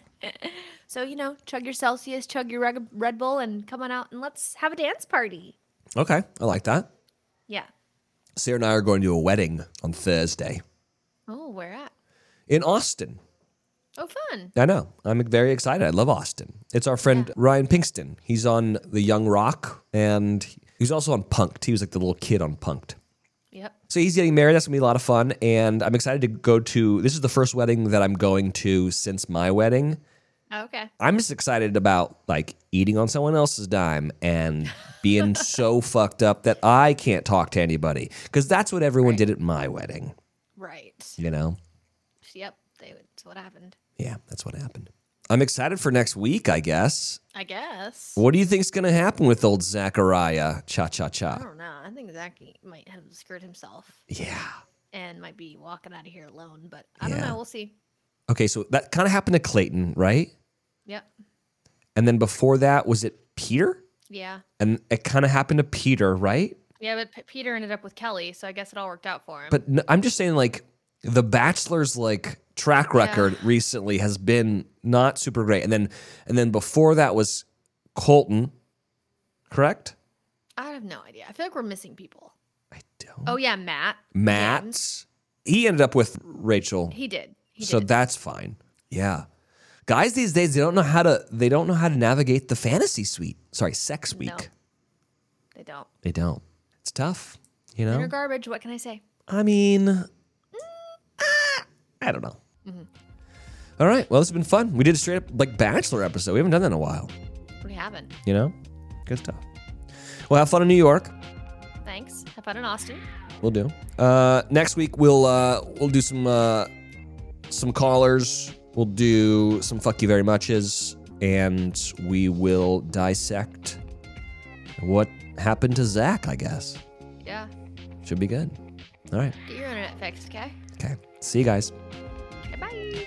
[SPEAKER 2] So, chug your Celsius, chug your Red Bull, and come on out and let's have a dance party.
[SPEAKER 1] Okay. I like that.
[SPEAKER 2] Yeah.
[SPEAKER 1] Sarah and I are going to a wedding on Thursday
[SPEAKER 2] Oh, where at?
[SPEAKER 1] in Austin.
[SPEAKER 2] Oh, fun.
[SPEAKER 1] I know. I'm very excited. I love Austin. It's our friend Ryan Pinkston. He's on The Young Rock, and he's also on Punk'd. He was like the little kid on Punk'd.
[SPEAKER 2] Yep.
[SPEAKER 1] So he's getting married. That's going to be a lot of fun. And I'm excited to go to, this is the first wedding that I'm going to since my wedding.
[SPEAKER 2] Okay.
[SPEAKER 1] I'm just excited about like eating on someone else's dime and being so fucked up that I can't talk to anybody. Because that's what everyone did at my wedding.
[SPEAKER 2] Right.
[SPEAKER 1] You know?
[SPEAKER 2] Yep. That's what happened.
[SPEAKER 1] Yeah, that's what happened. I'm excited for next week, I guess.
[SPEAKER 2] I guess.
[SPEAKER 1] What do you think's going to happen with old Zachariah
[SPEAKER 2] I
[SPEAKER 1] Cha-Cha-Cha?
[SPEAKER 2] don't know. I think Zachy might have screwed himself
[SPEAKER 1] Yeah.
[SPEAKER 2] and might be walking out of here alone, but I don't
[SPEAKER 1] Yeah.
[SPEAKER 2] know. We'll see.
[SPEAKER 1] Okay, so that kind of happened to Clayton, right?
[SPEAKER 2] Yep.
[SPEAKER 1] And then before that, was it Peter?
[SPEAKER 2] Yeah.
[SPEAKER 1] And it kind of happened to Peter, right?
[SPEAKER 2] Yeah, but Peter ended up with Kelly, so I guess it all worked out for him.
[SPEAKER 1] But I'm just saying, like, The Bachelor's like track record recently has been not super great. And then before that was Colton, correct?
[SPEAKER 2] I have no idea. I feel like we're missing people.
[SPEAKER 1] I don't.
[SPEAKER 2] Oh yeah, Matt.
[SPEAKER 1] Matt.
[SPEAKER 2] James.
[SPEAKER 1] He ended up with Rachel.
[SPEAKER 2] He did.
[SPEAKER 1] So that's fine. Yeah. Guys these days they don't know how to navigate the fantasy suite. Sorry, sex week.
[SPEAKER 2] No, they don't.
[SPEAKER 1] They don't. It's tough, you
[SPEAKER 2] They're
[SPEAKER 1] know?
[SPEAKER 2] garbage. What can I say?
[SPEAKER 1] I mean, I don't know. All right. Well, this has been fun. We did a straight up like Bachelor episode. We haven't done that in a while.
[SPEAKER 2] We haven't.
[SPEAKER 1] You know? Good stuff. Well, have fun in New York.
[SPEAKER 2] Thanks. Have fun in Austin.
[SPEAKER 1] We'll do. Next week we'll do some callers. We'll do some fuck you very muches, and we will dissect what happened to Zach, I guess.
[SPEAKER 2] Yeah.
[SPEAKER 1] Should be good. All right.
[SPEAKER 2] Get your internet fixed, okay?
[SPEAKER 1] Okay. See you guys.
[SPEAKER 2] Okay, bye.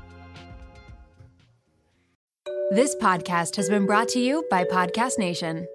[SPEAKER 5] This podcast has been brought to you by Podcast Nation.